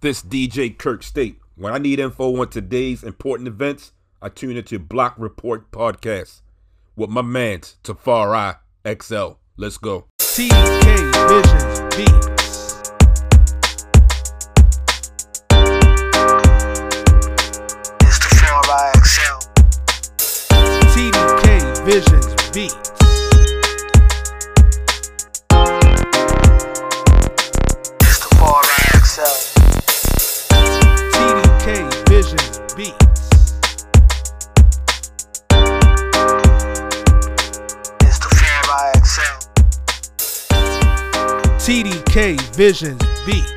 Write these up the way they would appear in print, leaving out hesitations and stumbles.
This DJ Kirk State. When I need info on today's important events, I tune into Block Report Podcast with my mans Tafari XL. Let's go. TK Visions Beats. It's Tafari XL. TDK Visions Beats. It's Tafari XL. TDK Visions Beats. It's Tafari XL. TDK Visions Beats.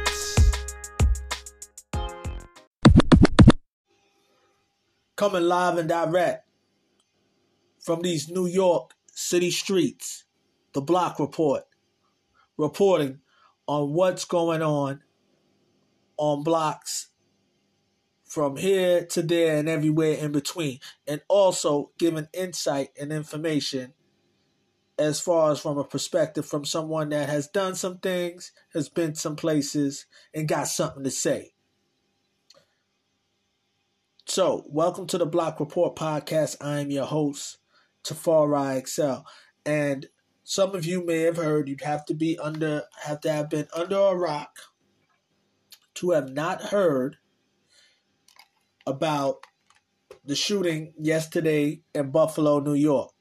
Coming live and direct from these New York City streets, the Block Report, reporting on what's going on blocks from here to there and everywhere in between, and also giving insight and information as far as from a perspective from someone that has done some things, has been some places, and got something to say. So, welcome to the Block Report Podcast. I am your host, Tafari XL. And some of you may have heard you'd have to been under a rock to have not heard about the shooting yesterday in Buffalo, New York.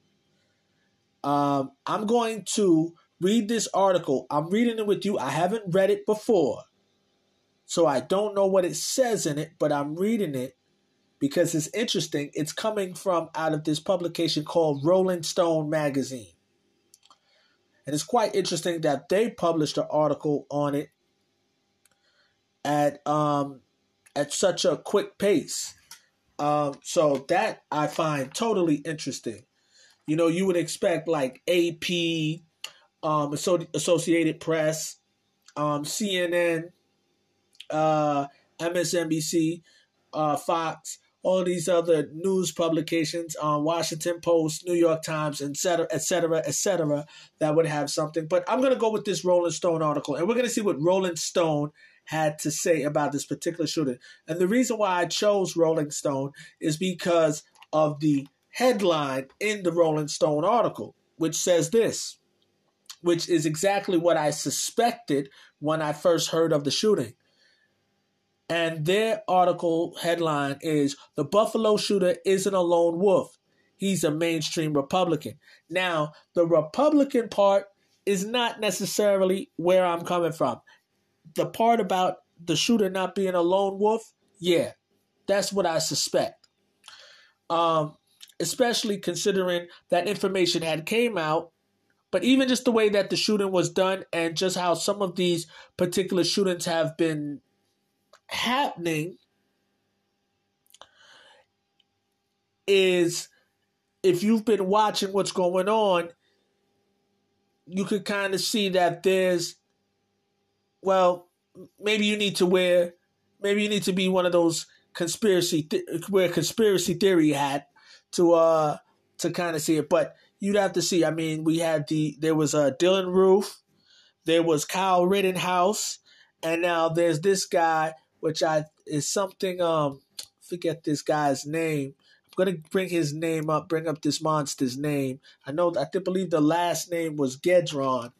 I'm going to read this article. I'm reading it with you. I haven't read it before, so I don't know what it says in it, but I'm reading it because it's interesting. It's coming from out of this publication called Rolling Stone magazine. And it's quite interesting that they published an article on it at such a quick pace. So that I find totally interesting. You know, you would expect like AP, Associated Press, CNN, MSNBC, Fox, all these other news publications, Washington Post, New York Times, et cetera, that would have something. But I'm going to go with this Rolling Stone article, and we're going to see what Rolling Stone had to say about this particular shooting. And the reason why I chose Rolling Stone is because of the headline in the Rolling Stone article, which says this, which is exactly what I suspected when I first heard of the shooting. And their article headline is, "The Buffalo shooter isn't a lone wolf. He's a mainstream Republican." Now, the Republican part is not necessarily where I'm coming from. The part about the shooter not being a lone wolf, yeah, that's what I suspect. Especially considering that information had came out, but even just the way that the shooting was done and just how some of these particular shootings have been happening is, if you've been watching what's going on, you could kind of see that there's, well, maybe you need to be one of those conspiracy theory hat to kind of see it. But you'd have to see. I mean, there was Dylan Roof, there was Kyle Rittenhouse, and now there's this guy, which is something, forget this guy's name. I'm going to bring up this monster's name. I believe the last name was Gedron,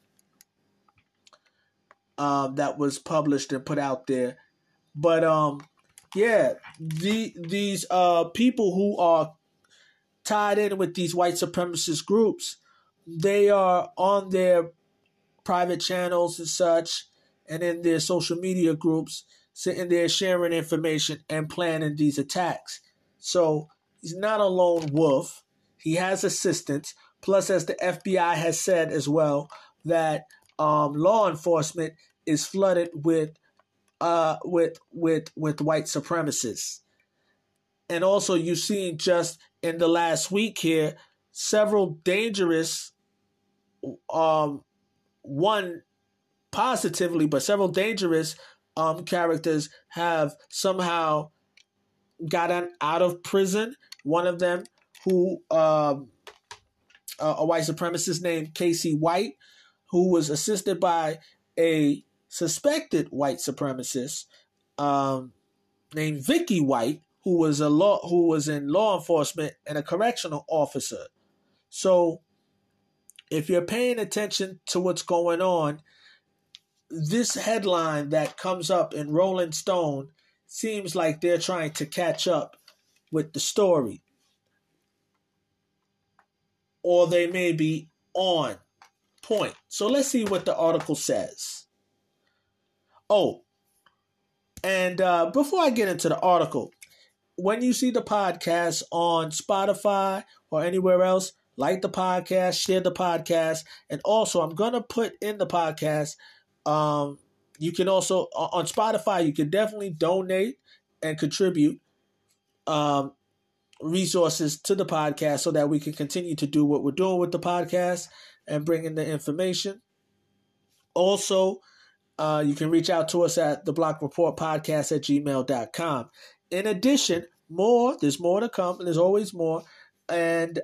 that was published and put out there. But, yeah, these people who are tied in with these white supremacist groups, they are on their private channels and such, and in their social media groups, sitting there sharing information and planning these attacks. So he's not a lone wolf. He has assistance. Plus, as the FBI has said as well, that law enforcement is flooded with white supremacists. And also, you've seen just in the last week here, several dangerous, one positively, but several dangerous characters have somehow gotten out of prison. One of them, who a white supremacist named Casey White, who was assisted by a suspected white supremacist, named Vicky White, who was in law enforcement and a correctional officer. So if you're paying attention to what's going on, this headline that comes up in Rolling Stone seems like they're trying to catch up with the story. Or they may be on point. So let's see what the article says. Oh, and before I get into the article, when you see the podcast on Spotify or anywhere else, like the podcast, share the podcast, and also I'm going to put in the podcast, you can also, on Spotify, you can definitely donate and contribute resources to the podcast so that we can continue to do what we're doing with the podcast and bring in the information. Also, you can reach out to us at theblockreportpodcast@gmail.com. In addition, there's more to come. There's always more. And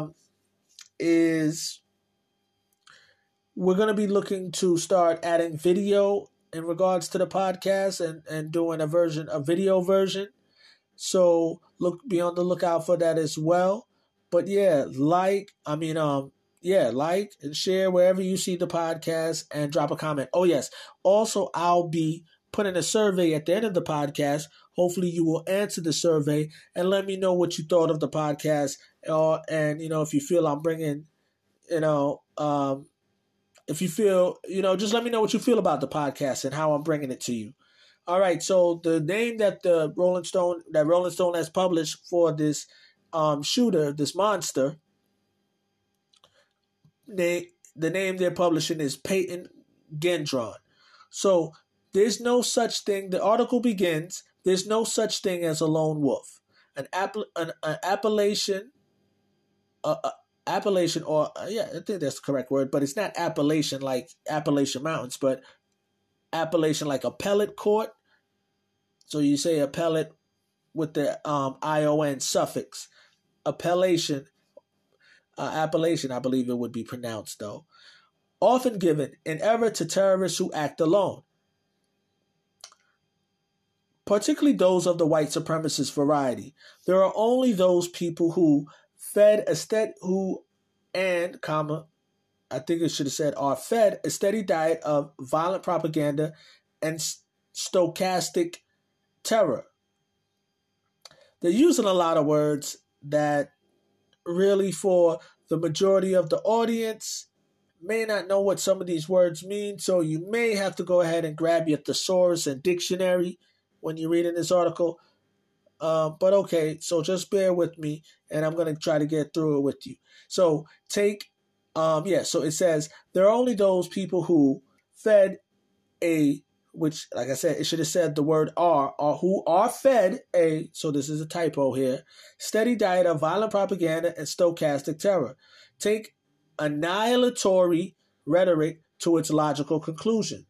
we're going to be looking to start adding video in regards to the podcast and doing a video version. So be on the lookout for that as well. But like and share wherever you see the podcast and drop a comment. Oh yes. Also, I'll be putting a survey at the end of the podcast. Hopefully you will answer the survey and let me know what you thought of the podcast. And if you feel I'm bringing, if you feel, just let me know what you feel about the podcast and how I'm bringing it to you. All right, so the name that Rolling Stone has published for this shooter, this monster, the name they're publishing is Peyton Gendron. So there's no such thing. The article begins. There's no such thing as a lone wolf. An Appalachian, I think that's the correct word, but it's not Appalachian like Appalachian Mountains, but Appalachian like appellate court. So you say appellate with the ION suffix. Appellation, I believe it would be pronounced though. Often given in error to terrorists who act alone, particularly those of the white supremacist variety. There are only those people who are fed a steady diet of violent propaganda and stochastic terror. They're using a lot of words that really, for the majority of the audience, may not know what some of these words mean, so you may have to go ahead and grab your thesaurus and dictionary when you're reading this article. But okay, so just bear with me, and I'm going to try to get through it with you. So so it says, there are only those people who which, like I said, it should have said the word who are fed so this is a typo here, steady diet of violent propaganda and stochastic terror. Take annihilatory rhetoric to its logical conclusion.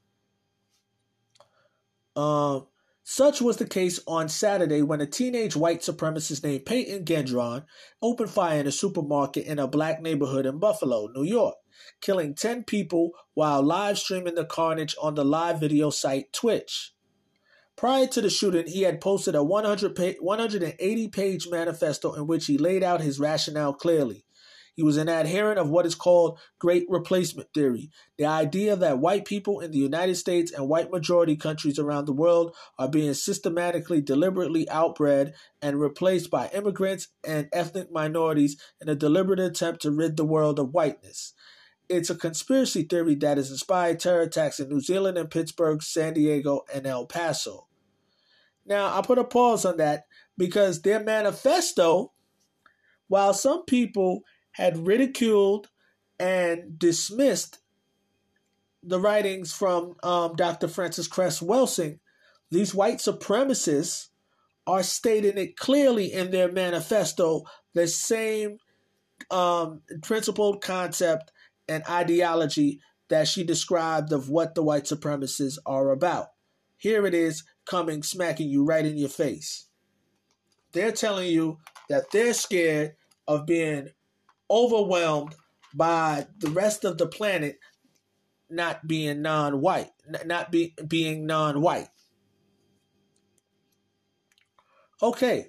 Such was the case on Saturday when a teenage white supremacist named Peyton Gendron opened fire in a supermarket in a black neighborhood in Buffalo, New York, killing 10 people while live streaming the carnage on the live video site Twitch. Prior to the shooting, he had posted a 180-page manifesto in which he laid out his rationale clearly. He was an adherent of what is called Great Replacement Theory, the idea that white people in the United States and white majority countries around the world are being systematically, deliberately outbred and replaced by immigrants and ethnic minorities in a deliberate attempt to rid the world of whiteness. It's a conspiracy theory that has inspired terror attacks in New Zealand and Pittsburgh, San Diego, and El Paso. Now, I'll put a pause on that because their manifesto, while some people had ridiculed and dismissed the writings from Dr. Frances Cress Welsing, these white supremacists are stating it clearly in their manifesto, the same principled concept and ideology that she described of what the white supremacists are about. Here it is coming, smacking you right in your face. They're telling you that they're scared of being overwhelmed by the rest of the planet not being non-white, being non-white. Okay.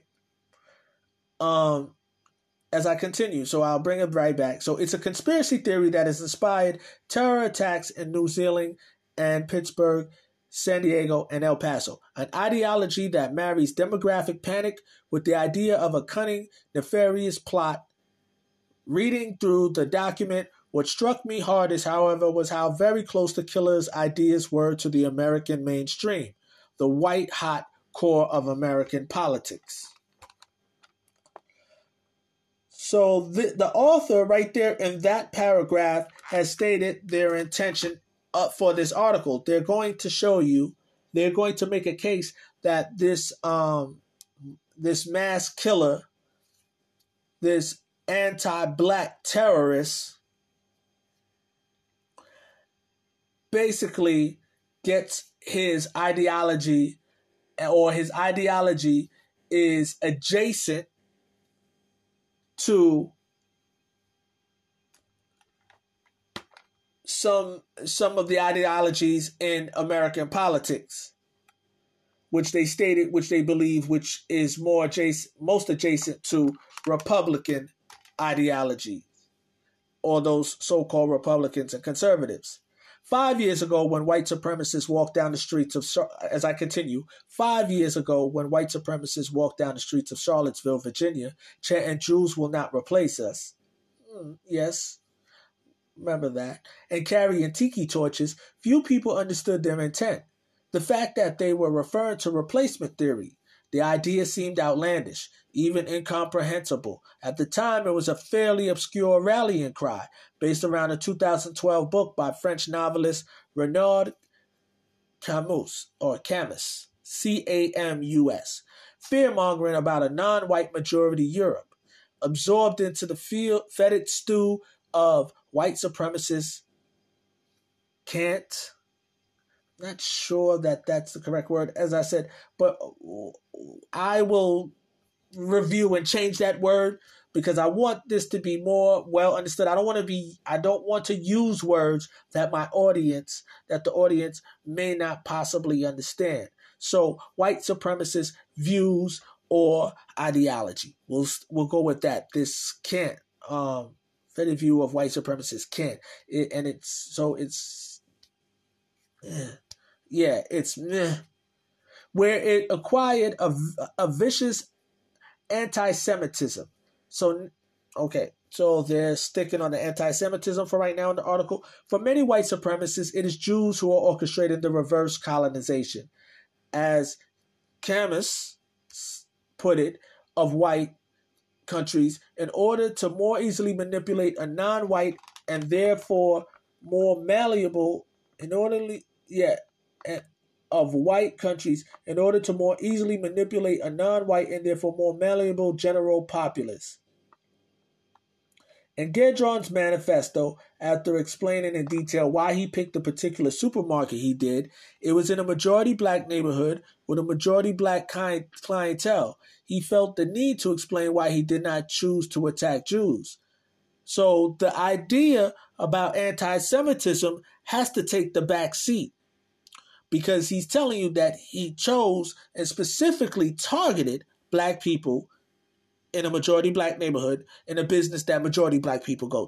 As I continue, so I'll bring it right back. So it's a conspiracy theory that has inspired terror attacks in New Zealand and Pittsburgh, San Diego, and El Paso. An ideology that marries demographic panic with the idea of a cunning, nefarious plot. Reading through the document, what struck me hardest, however, was how very close the killer's ideas were to the American mainstream, the white-hot core of American politics. So the author right there in that paragraph has stated their intention for this article. They're going to show you, they're going to make a case that this mass killer, this anti-black terrorist, basically gets his ideology, or his ideology is adjacent to some of the ideologies in American politics, which they believe, which is most adjacent to Republican ideology, or those so-called Republicans and conservatives. 5 years ago, when white supremacists walked down the streets of, as I continue, 5 years ago, when white supremacists walked down the streets of Charlottesville, Virginia, chanting "Jews will not replace us." Yes, remember that. And carrying tiki torches, few people understood their intent. The fact that they were referring to replacement theory. The idea seemed outlandish, even incomprehensible. At the time, it was a fairly obscure rallying cry based around a 2012 book by French novelist Renaud Camus, C-A-M-U-S, fear-mongering about a non-white majority Europe, absorbed into the fetid stew of white supremacists. Not sure that that's the correct word, as I said, but I will review and change that word because I want this to be more well understood. I don't want to use words that the audience may not possibly understand. So white supremacist views or ideology. We'll go with that. This can't fetid view of white supremacists can't. Where it acquired a vicious anti-Semitism. So they're sticking on the anti-Semitism for right now in the article. For many white supremacists, it is Jews who are orchestrating the reverse colonization, as Camus put it, of white countries in order to more easily manipulate a non-white and therefore more malleable of white countries in order to more easily manipulate a non-white and therefore more malleable general populace. In Gedron's manifesto, after explaining in detail why he picked the particular supermarket he did, it was in a majority black neighborhood with a majority black clientele. He felt the need to explain why he did not choose to attack Jews. So the idea about anti-Semitism has to take the back seat, because he's telling you that he chose and specifically targeted black people in a majority black neighborhood in a business that majority black people go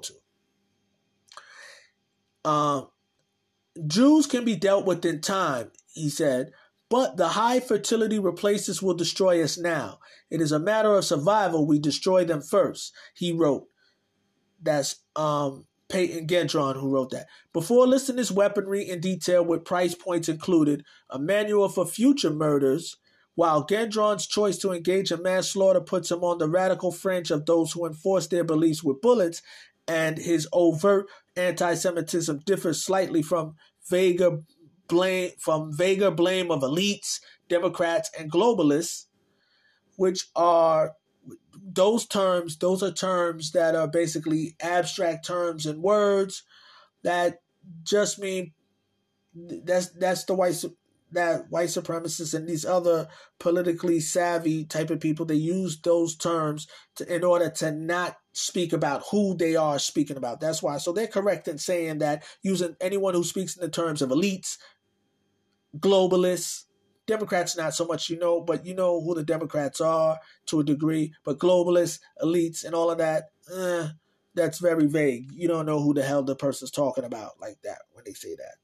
to. Jews can be dealt with in time, he said, but the high fertility replaces will destroy us now. It is a matter of survival. We destroy them first, he wrote. That's Peyton Gedron who wrote that. Before listing his weaponry in detail with price points included, a manual for future murders, while Gedron's choice to engage in manslaughter puts him on the radical fringe of those who enforce their beliefs with bullets, and his overt anti-Semitism differs slightly from vaguer blame of elites, Democrats, and globalists, which are those are terms that are basically abstract terms and words that just mean that's the white supremacists and these other politically savvy type of people, they use those terms in order to not speak about who they are speaking about. That's why. So they're correct in saying that using anyone who speaks in the terms of elites, globalists, Democrats not so much, but you know who the Democrats are to a degree. But globalists, elites, and all of that, that's very vague. You don't know who the hell the person's talking about like that when they say that.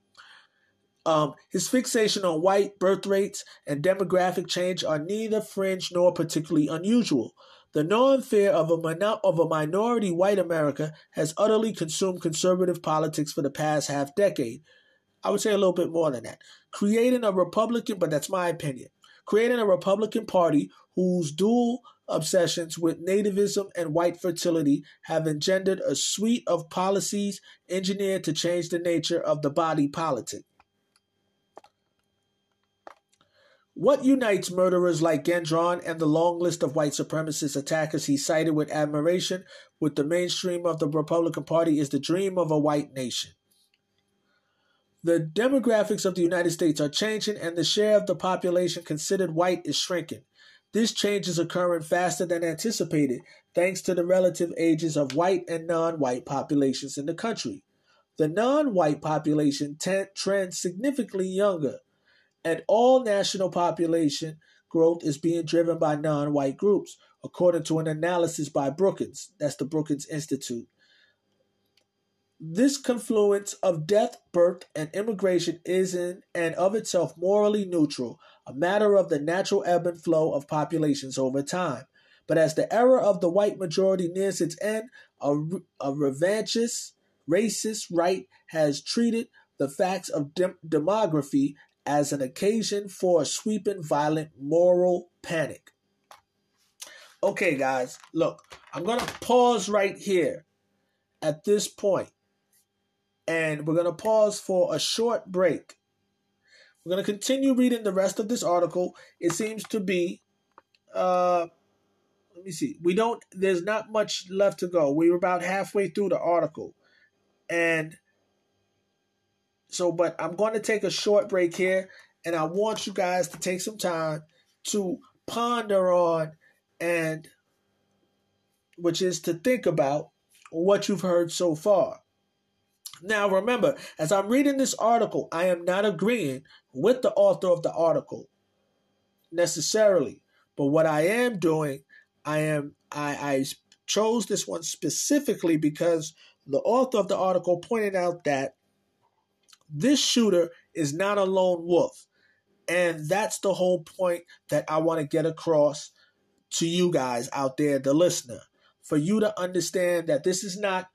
His fixation on white birth rates and demographic change are neither fringe nor particularly unusual. The known fear of a minority white America has utterly consumed conservative politics for the past half decade. I would say a little bit more than that. Creating a Republican, but that's my opinion, creating a Republican Party whose dual obsessions with nativism and white fertility have engendered a suite of policies engineered to change the nature of the body politic. What unites murderers like Gendron and the long list of white supremacist attackers he cited with admiration with the mainstream of the Republican Party is the dream of a white nation. The demographics of the United States are changing, and the share of the population considered white is shrinking. This change is occurring faster than anticipated, thanks to the relative ages of white and non-white populations in the country. The non-white population trends significantly younger, and all national population growth is being driven by non-white groups, according to an analysis by Brookings. That's the Brookings Institute. This confluence of death, birth, and immigration is in and of itself morally neutral, a matter of the natural ebb and flow of populations over time. But as the era of the white majority nears its end, a revanchist, racist right has treated the facts of demography as an occasion for a sweeping, violent moral panic. Okay, guys, look, I'm going to pause right here at this point, and we're going to pause for a short break. We're going to continue reading the rest of this article. It seems to be, let me see, there's not much left to go. We were about halfway through the article, and so, but I'm going to take a short break here, and I want you guys to take some time to ponder on, and which is to think about what you've heard so far. Now, remember, as I'm reading this article, I am not agreeing with the author of the article necessarily, but what I am doing, I chose this one specifically because the author of the article pointed out that this shooter is not a lone wolf. And that's the whole point that I want to get across to you guys out there, the listener, for you to understand that this is not,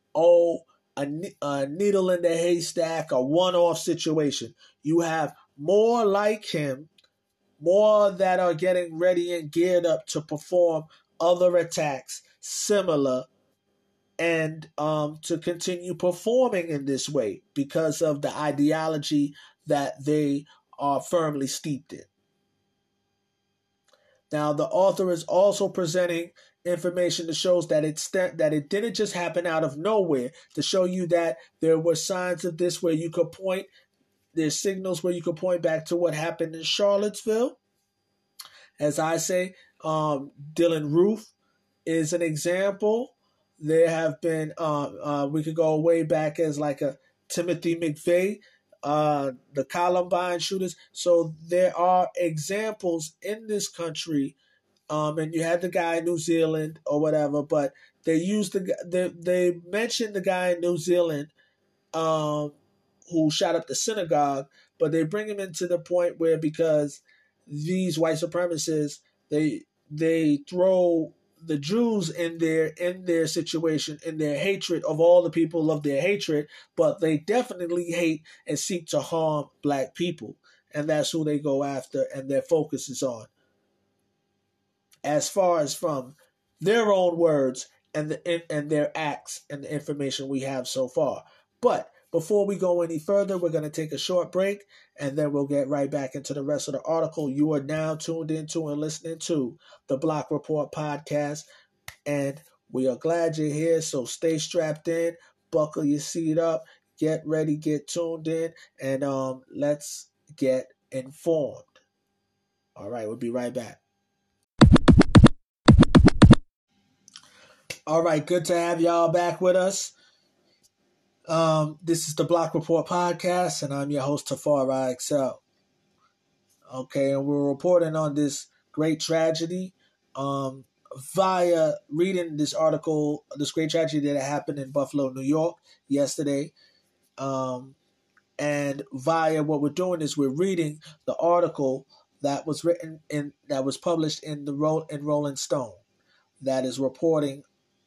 a needle in the haystack, a one-off situation. You have more like him, more that are getting ready and geared up to perform other attacks similar, and to continue performing in this way because of the ideology that they are firmly steeped in. Now, the author is also presenting information that shows that it didn't just happen out of nowhere, to show you that there were signs of this where you could point, there's signals where you could point back to what happened in Charlottesville. As I say, Dylan Roof is an example. There have been, we could go way back as like a Timothy McVeigh, the Columbine shooters. So there are examples in this country, and you had the guy in New Zealand or whatever, but they mentioned the guy in New Zealand who shot up the synagogue, but they bring him into the point where, because these white supremacists, they throw the Jews in their situation, in their hatred of all the people of their hatred, but they definitely hate and seek to harm black people. And that's who they go after and their focus is on. As far as from their own words and their acts and the information we have so far. But before we go any further, we're going to take a short break, and then we'll get right back into the rest of the article. You are now tuned into and listening to the Block Report podcast, and we are glad you're here. So stay strapped in, buckle your seat up, get ready, get tuned in, and let's get informed. All right, we'll be right back. All right, good to have y'all back with us. This is the Block Report podcast, and I'm your host, Tafar IXL. Okay, and we're reporting on this great tragedy via reading this article, this great tragedy that happened in Buffalo, New York yesterday. And via what we're doing is we're reading the article that was published in Rolling Stone, that is reporting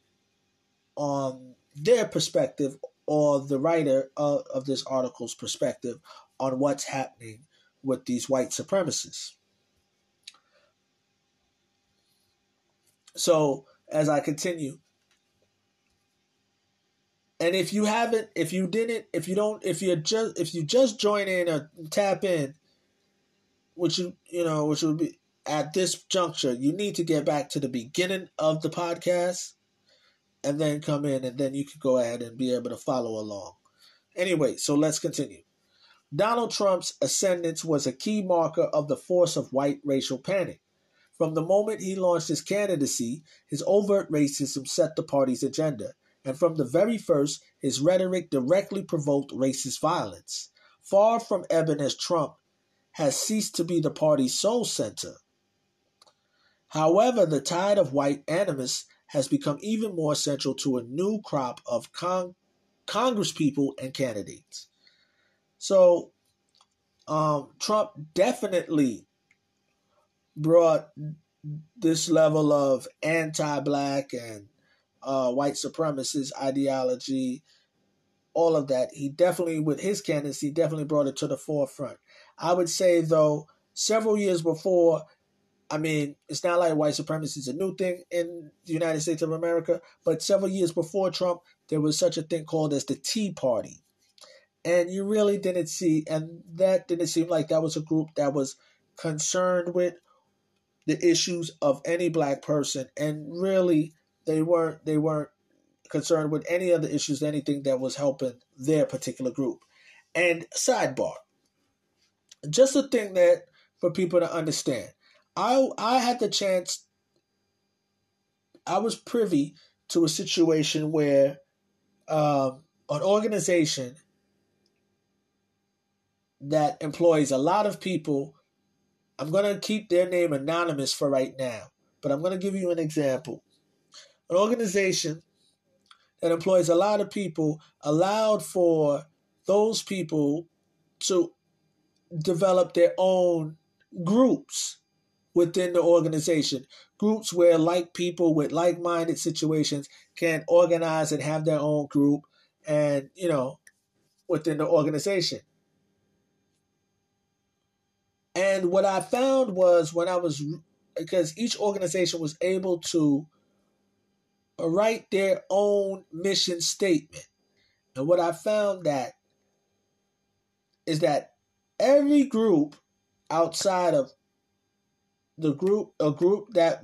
on their perspective, or the writer of this article's perspective, on what's happening with these white supremacists. So as I continue, and if you just join in or tap in, which would be at this juncture, you need to get back to the beginning of the podcast and then come in, and then you can go ahead and be able to follow along. Anyway, so let's continue. Donald Trump's ascendance was a key marker of the force of white racial panic. From the moment he launched his candidacy, his overt racism set the party's agenda, and from the very first, his rhetoric directly provoked racist violence. Far from ebbing as Trump has ceased to be the party's sole center. However, the tide of white animus has become even more central to a new crop of congresspeople and candidates. So, Trump definitely brought this level of anti-black and white supremacist ideology, all of that. He definitely, with his candidacy, definitely brought it to the forefront. I would say, though, several years before, it's not like white supremacy is a new thing in the United States of America, but several years before Trump, there was such a thing called as the Tea Party. And you really didn't see, and that didn't seem like that was a group that was concerned with the issues of any black person. And really, they weren't concerned with any other issues, anything that was helping their particular group. And sidebar, just a thing that for people to understand. I had the chance, I was privy to a situation where an organization that employs a lot of people, I'm going to keep their name anonymous for right now, but I'm going to give you an example. An organization that employs a lot of people allowed for those people to develop their own groups within the organization. Groups where like people with like-minded situations can organize and have their own group and, within the organization. And what I found was because each organization was able to write their own mission statement. And what I found is that every group outside of a group that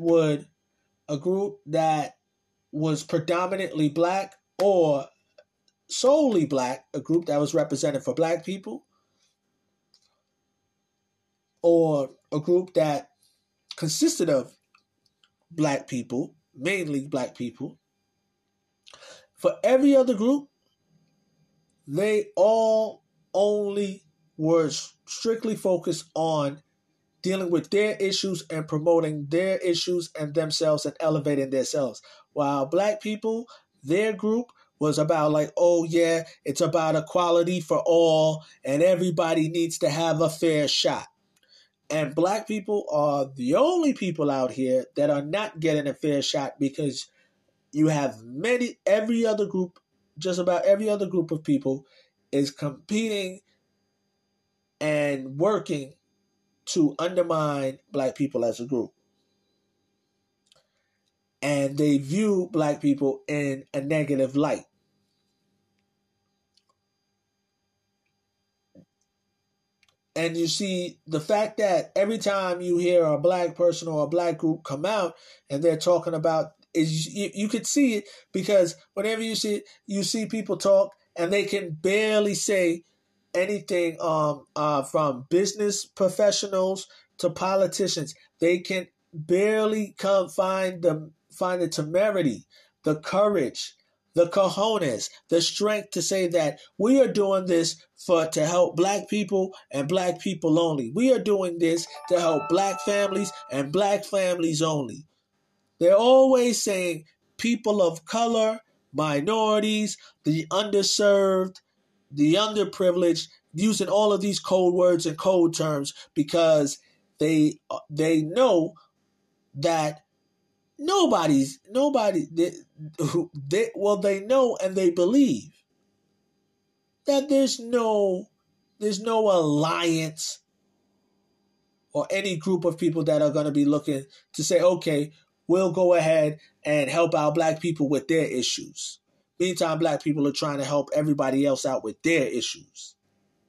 was predominantly black or solely black, a group that was represented for black people, or a group that consisted of black people, mainly black people. For every other group, they all only were strictly focused on dealing with their issues and promoting their issues and themselves and elevating themselves. While black people, their group was about it's about equality for all and everybody needs to have a fair shot. And black people are the only people out here that are not getting a fair shot, because you have just about every other group of people is competing and working to undermine black people as a group. And they view black people in a negative light. And you see the fact that every time you hear a black person or a black group come out and they're talking about, you could see it, because whenever you see people talk and they can barely say anything from business professionals to politicians. They can barely find the temerity, the courage, the cojones, the strength to say that we are doing this to help black people and black people only. We are doing this to help black families and black families only. They're always saying people of color, minorities, the underserved, the underprivileged, using all of these code words and code terms because they know that they know and they believe that there's no alliance or any group of people that are going to be looking to say, okay, we'll go ahead and help out black people with their issues. Meantime, black people are trying to help everybody else out with their issues.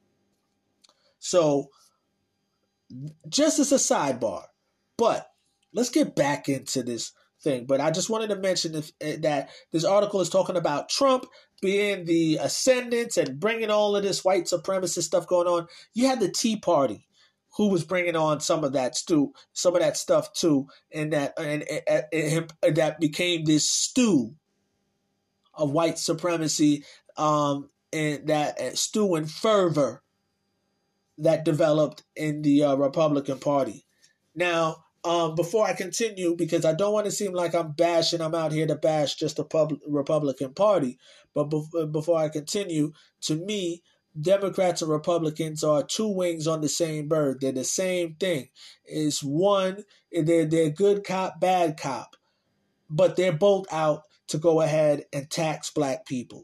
So, just as a sidebar, but let's get back into this thing. But I just wanted to mention that this article is talking about Trump being the ascendant and bringing all of this white supremacist stuff going on. You had the Tea Party, who was bringing on some of that stuff too, and that became this stew of white supremacy, and that stew and fervor that developed in the Republican Party. Now, before I continue, because I don't want to seem like I'm out here to bash just the Republican Party, but before I continue, to me, Democrats and Republicans are two wings on the same bird. They're the same thing. It's one, they're good cop, bad cop, but they're both out to go ahead and tax black people.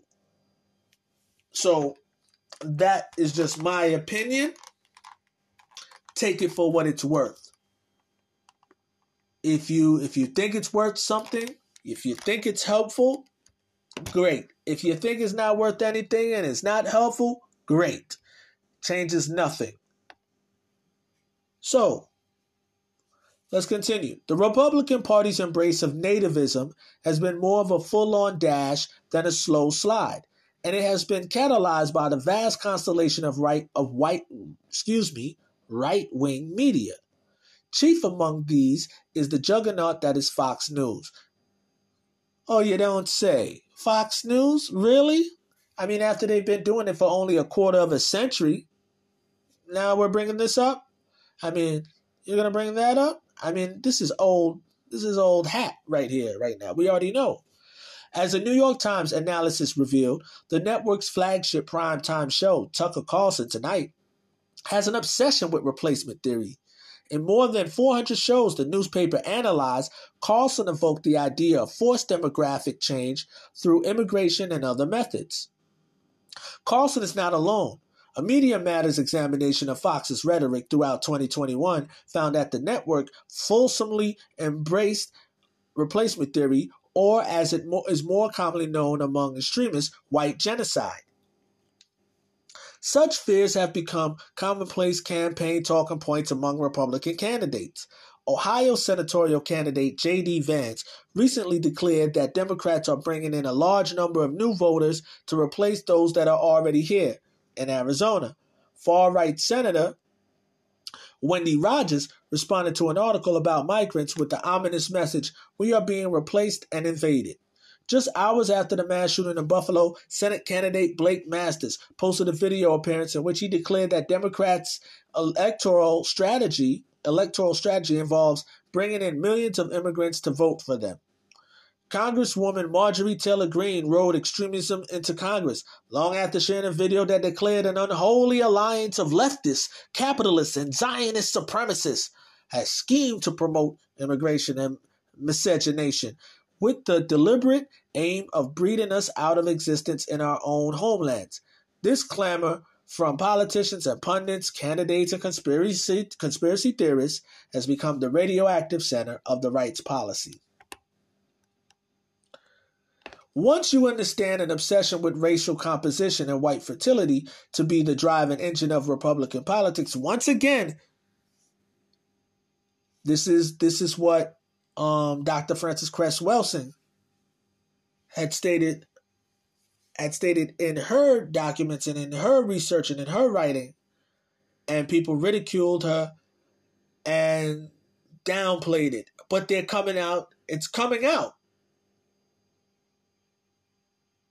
So that is just my opinion. Take it for what it's worth. If you think it's worth something, if you think it's helpful, great. If you think it's not worth anything and it's not helpful, great. Changes nothing. So, let's continue. The Republican Party's embrace of nativism has been more of a full-on dash than a slow slide, and it has been catalyzed by the vast constellation of right-wing media. Chief among these is the juggernaut that is Fox News. Oh, you don't say. Fox News? Really? I mean, after they've been doing it for only a quarter of a century, now we're bringing this up? I mean, you're going to bring that up? I mean, this is old hat right here, right now. We already know. As the New York Times analysis revealed, the network's flagship primetime show, Tucker Carlson Tonight, has an obsession with replacement theory. In more than 400 shows the newspaper analyzed, Carlson evoked the idea of forced demographic change through immigration and other methods. Carlson is not alone. A Media Matters examination of Fox's rhetoric throughout 2021 found that the network fulsomely embraced replacement theory, or as it is more commonly known among extremists, white genocide. Such fears have become commonplace campaign talking points among Republican candidates. Ohio senatorial candidate J.D. Vance recently declared that Democrats are bringing in a large number of new voters to replace those that are already here. In Arizona, far-right Senator Wendy Rogers responded to an article about migrants with the ominous message, "We are being replaced and invaded." Just hours after the mass shooting in Buffalo, Senate candidate Blake Masters posted a video appearance in which he declared that Democrats' electoral strategy involves bringing in millions of immigrants to vote for them. Congresswoman Marjorie Taylor Greene rode extremism into Congress long after sharing a video that declared an unholy alliance of leftists, capitalists, and Zionist supremacists has schemed to promote immigration and miscegenation, with the deliberate aim of breeding us out of existence in our own homelands. This clamor from politicians and pundits, candidates, and conspiracy theorists has become the radioactive center of the right's policy. Once you understand an obsession with racial composition and white fertility to be the driving engine of Republican politics, once again, this is what Dr. Frances Cress Welsing had stated in her documents and in her research and in her writing, and people ridiculed her and downplayed it. But they're coming out. It's coming out.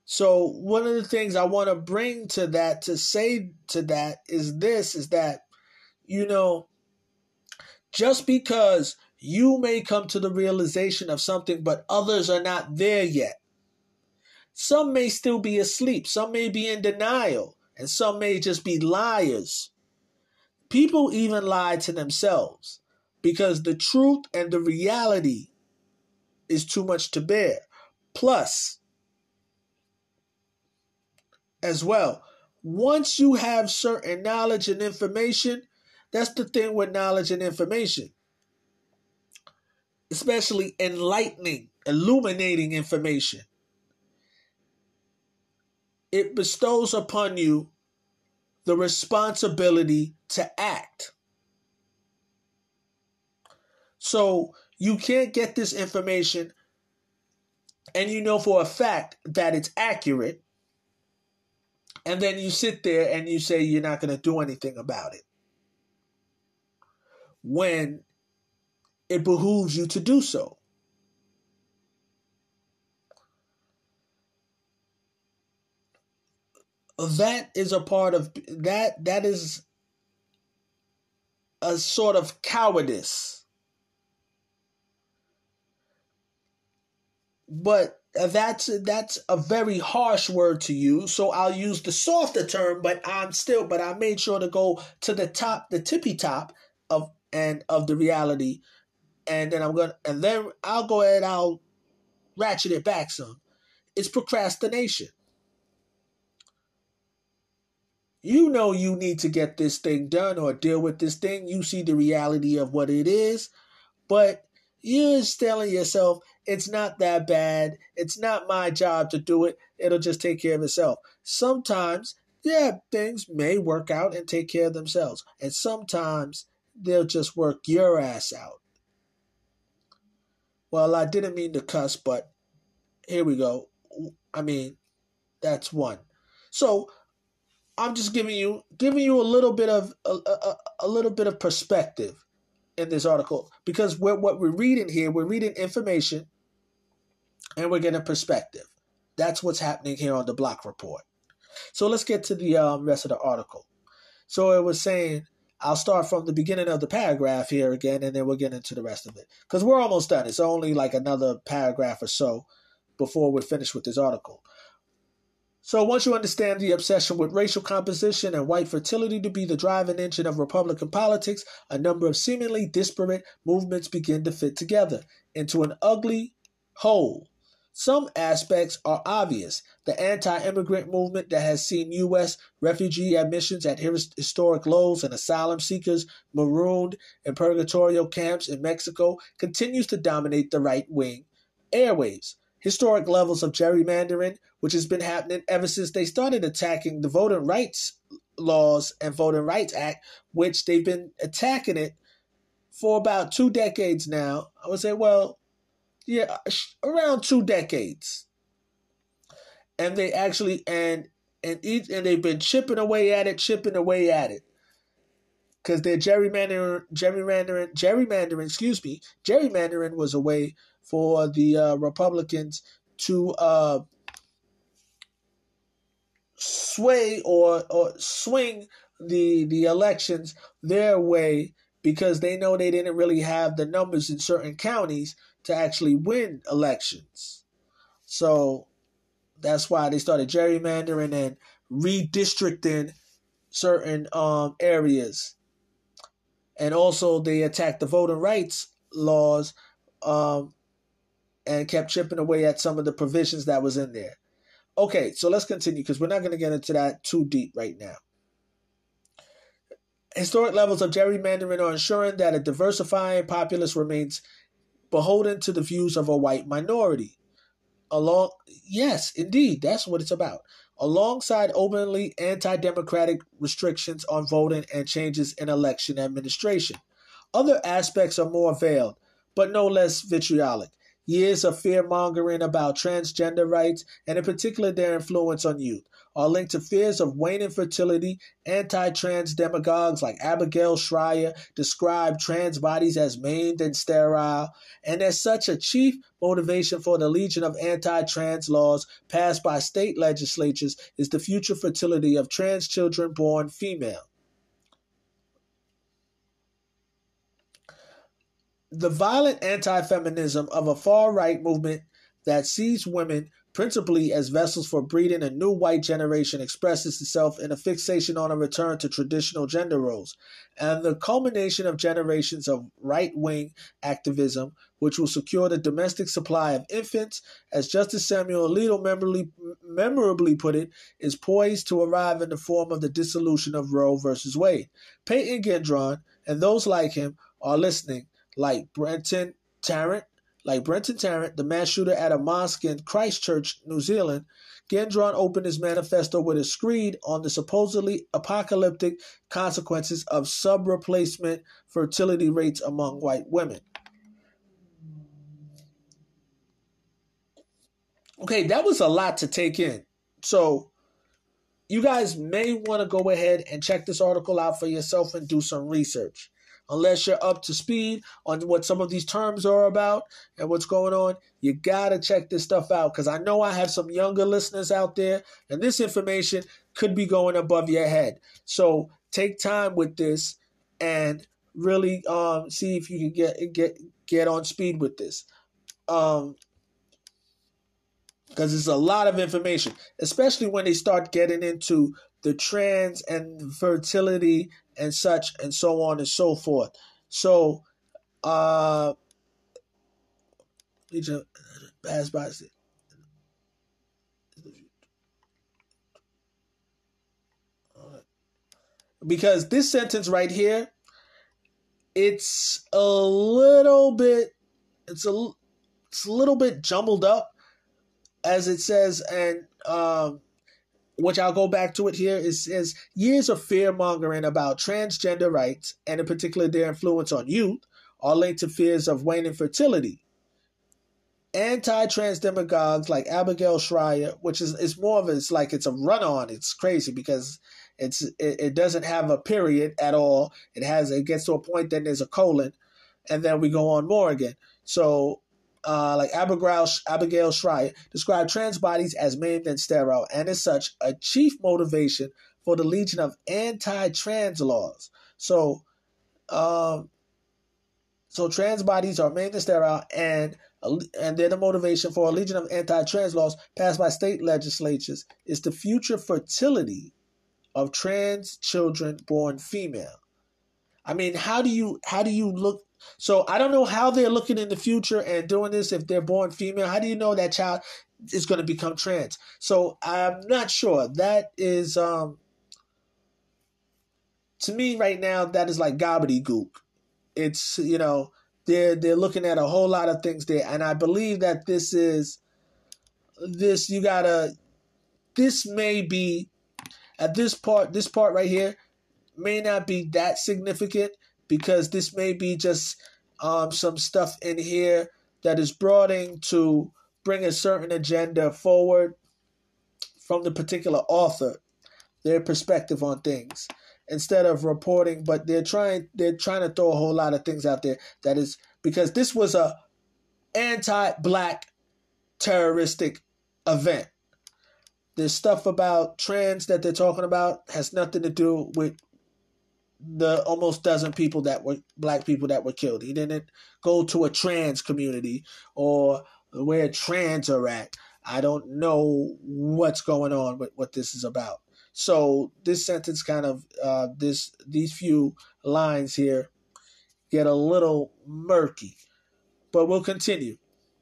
So one of the things I want to bring to that, to say to that, is that, just because you may come to the realization of something, but others are not there yet. Some may still be asleep. Some may be in denial. And some may just be liars. People even lie to themselves because the truth and the reality is too much to bear. Plus, as well, once you have certain knowledge and information, that's the thing with knowledge and information, especially enlightening, illuminating information. It bestows upon you the responsibility to act. So you can't get this information and you know for a fact that it's accurate, and then you sit there and you say you're not going to do anything about it, when it behooves you to do so. That is a part of that. That is a sort of cowardice. But that's a very harsh word to use, so I'll use the softer term, but I made sure to go to the tippy top of the reality, and then I'll go ahead, I'll ratchet it back some. It's procrastination. You know you need to get this thing done or deal with this thing. You see the reality of what it is, but you're telling yourself, it's not that bad. It's not my job to do it. It'll just take care of itself. Sometimes, things may work out and take care of themselves. And sometimes they'll just work your ass out. Well, I didn't mean to cuss, but here we go. I mean, that's one. So I'm just giving you a little bit of a little bit of perspective in this article, because what we're reading here, we're reading information and we're getting perspective. That's what's happening here on the Block Report. So let's get to the rest of the article. So it was saying, I'll start from the beginning of the paragraph here again, and then we'll get into the rest of it, because we're almost done. It's only like another paragraph or so before we're finished with this article. So once you understand the obsession with racial composition and white fertility to be the driving engine of Republican politics, a number of seemingly disparate movements begin to fit together into an ugly whole. Some aspects are obvious. The anti-immigrant movement that has seen U.S. refugee admissions at historic lows and asylum seekers marooned in purgatorial camps in Mexico continues to dominate the right-wing airwaves. Historic levels of gerrymandering, which has been happening ever since they started attacking the Voting Rights Laws and Voting Rights Act, which they've been attacking it for about 2 decades now. I would say, around 2 decades. And they actually, and they've been chipping away at it. Because their gerrymandering was a way for the Republicans to sway or swing the elections their way, because they know they didn't really have the numbers in certain counties to actually win elections. So that's why they started gerrymandering and redistricting certain areas. And also they attacked the voting rights laws and kept chipping away at some of the provisions that was in there. Okay, so let's continue, because we're not going to get into that too deep right now. Historic levels of gerrymandering are ensuring that a diversifying populace remains beholden to the views of a white minority. Yes, indeed, that's what it's about. Alongside openly anti-democratic restrictions on voting and changes in election administration. Other aspects are more veiled, but no less vitriolic. Years of fear-mongering about transgender rights, and in particular their influence on youth, are linked to fears of waning fertility. Anti-trans demagogues like Abigail Shrier describe trans bodies as maimed and sterile, and as such, a chief motivation for the legion of anti-trans laws passed by state legislatures is the future fertility of trans children born female. The violent anti-feminism of a far-right movement that sees women principally as vessels for breeding a new white generation expresses itself in a fixation on a return to traditional gender roles, and the culmination of generations of right-wing activism, which will secure the domestic supply of infants, as Justice Samuel Alito memorably put it, is poised to arrive in the form of the dissolution of Roe versus Wade. Peyton Gendron and those like him are listening, like Brenton Tarrant, the mass shooter at a mosque in Christchurch, New Zealand. Gendron opened his manifesto with a screed on the supposedly apocalyptic consequences of sub-replacement fertility rates among white women. Okay, that was a lot to take in. So you guys may want to go ahead and check this article out for yourself and do some research. Unless you're up to speed on what some of these terms are about and what's going on, you got to check this stuff out, because I know I have some younger listeners out there, and this information could be going above your head. So take time with this and really see if you can get on speed with this. Because it's a lot of information, especially when they start getting into the trans and fertility and such and so on and so forth. So, pass by. Because this sentence right here, it's a little bit jumbled up, as it says, and which I'll go back to it here. It says, years of fear-mongering about transgender rights, and in particular their influence on youth, are linked to fears of waning fertility. Anti-trans demagogues like Abigail Shrier, which is more of it's a run-on. It's crazy because it doesn't have a period at all. It gets to a point, then there's a colon, and then we go on more again. So like Abigail Shrier described trans bodies as maimed and sterile, and as such, a chief motivation for the legion of anti-trans laws. So trans bodies are maimed and sterile, and they're the motivation for a legion of anti-trans laws passed by state legislatures is the future fertility of trans children born female. I mean, how do you look? So I don't know how they're looking in the future and doing this if they're born female. How do you know that child is going to become trans? So I'm not sure. That is, to me right now, that is like gobbledygook. It's, they're looking at a whole lot of things there. And I believe that this may be, at this part right here, may not be that significant, because this may be just some stuff in here that is brought in to bring a certain agenda forward from the particular author, their perspective on things, instead of reporting. But they're trying to throw a whole lot of things out there. That is because this was a anti-black terroristic event. This stuff about trans that they're talking about has nothing to do with the almost dozen people that were black people that were killed. He didn't go to a trans community or where trans are at. I don't know what's going on with what this is about. So this sentence kind of, these few lines here get a little murky, but we'll continue.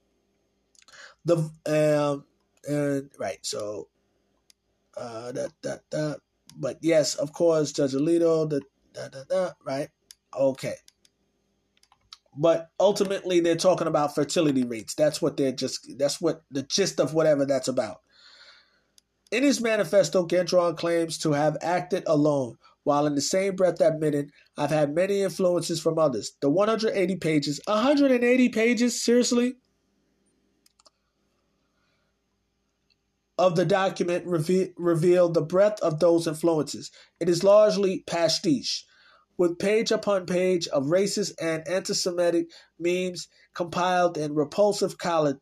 But yes, of course, Judge Alito, right? Okay. But ultimately, they're talking about fertility rates. That's what the gist of whatever that's about. In his manifesto, Gendron claims to have acted alone, while in the same breath admitting, I've had many influences from others. The 180 pages, seriously? of the document reveal the breadth of those influences. It is largely pastiche, with page upon page of racist and anti-Semitic memes compiled in repulsive collages,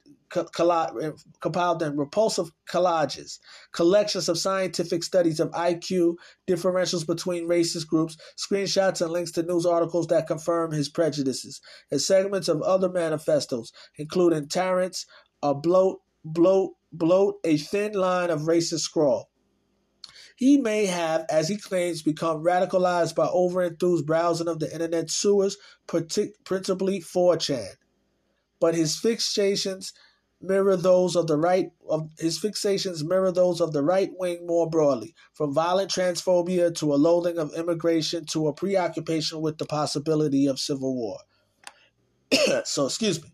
collections of scientific studies of IQ differentials between racist groups, screenshots and links to news articles that confirm his prejudices, and segments of other manifestos, including Tarrant's bloat a thin line of racist scrawl. He may have, as he claims, become radicalized by over-enthused browsing of the internet sewers, principally 4chan. But his fixations mirror those of the right wing more broadly, from violent transphobia to a loathing of immigration to a preoccupation with the possibility of civil war. So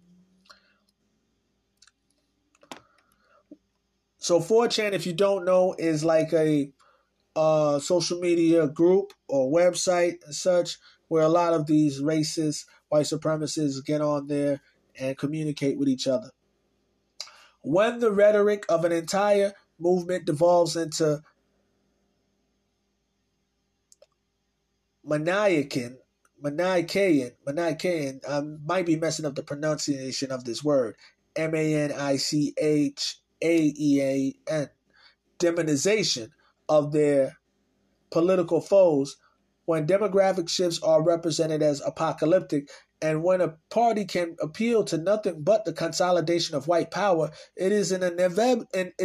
4chan, if you don't know, is like a social media group or website and such, where a lot of these racist white supremacists get on there and communicate with each other. When the rhetoric of an entire movement devolves into Manichaean, I might be messing up the pronunciation of this word, Manichaean, demonization of their political foes, when demographic shifts are represented as apocalyptic, and when a party can appeal to nothing but the consolidation of white power, it is inevitably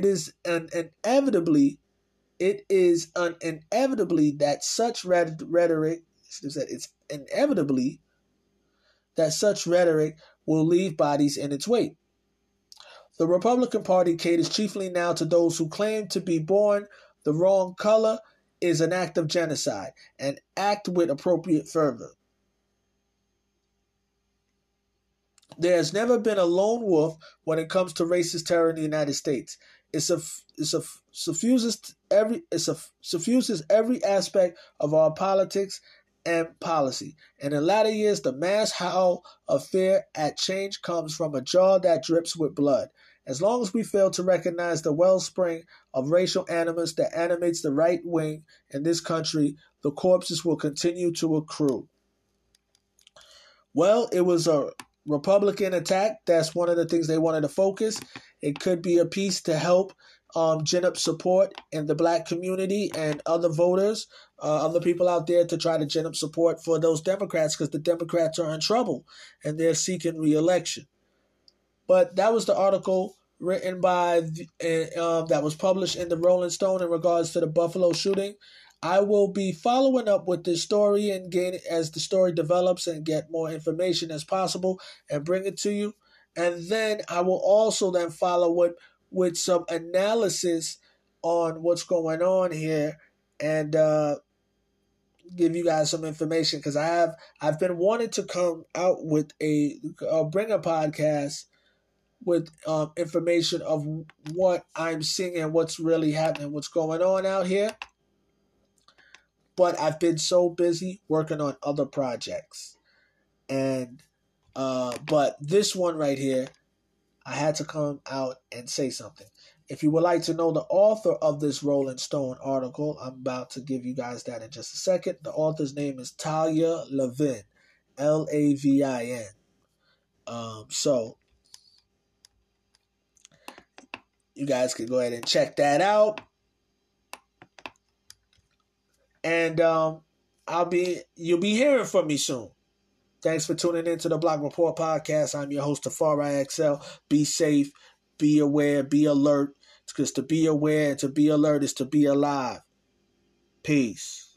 that such rhetoric will leave bodies in its wake. The Republican Party caters chiefly now to those who claim to be born the wrong color is an act of genocide, and act with appropriate fervor. There has never been a lone wolf when it comes to racist terror in the United States. It suffuses every aspect of our politics and policy. And in latter years, the mass howl of fear at change comes from a jaw that drips with blood. As long as we fail to recognize the wellspring of racial animus that animates the right wing in this country, the corpses will continue to accrue. Well, it was a Republican attack. That's one of the things they wanted to focus. It could be a piece to help gin up support in the black community and other voters, other people out there, to try to gin up support for those Democrats, because the Democrats are in trouble and they're seeking re-election. But that was the article written by that was published in the Rolling Stone in regards to the Buffalo shooting. I will be following up with this story and gain as the story develops and get more information as possible and bring it to you. And then I will also then follow with some analysis on what's going on here and give you guys some information, because I've been wanting to come out with bring a podcast with information of what I'm seeing and what's really happening, what's going on out here. But I've been so busy working on other projects. And but this one right here, I had to come out and say something. If you would like to know the author of this Rolling Stone article, I'm about to give you guys that in just a second. The author's name is Talia Lavin, Lavin. So you guys can go ahead and check that out. And you'll be hearing from me soon. Thanks for tuning in to the Block Report Podcast. I'm your host, Tafari XL. Be safe, be aware, be alert. Because to be aware and to be alert is to be alive. Peace.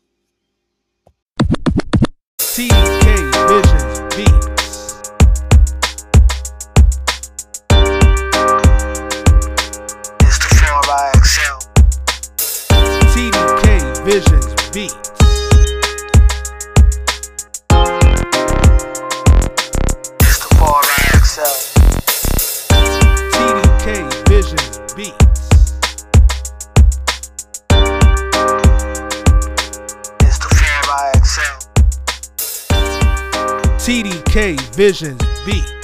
TK Visions Beats. It's the 4XL. TDK Visions Beats. It's the 4XL. TDK Visions Beats. It's the 4XL. TDK Visions Beats.